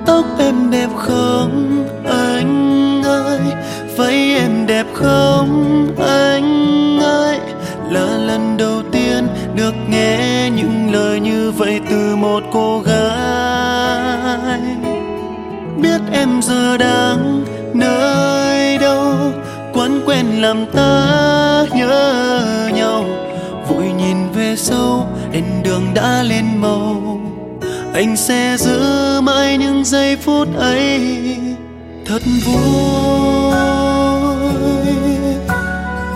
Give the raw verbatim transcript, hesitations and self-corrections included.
Tóc em đẹp không anh ơi, váy em đẹp không anh ơi. Là lần đầu tiên được nghe những lời như vậy từ một cô gái. Biết em giờ đang nơi đâu, quán quen làm ta nhớ nhau. Vội nhìn về sau, đèn đường đã lên màu. Anh sẽ giữ mãi những giây phút ấy thật vui.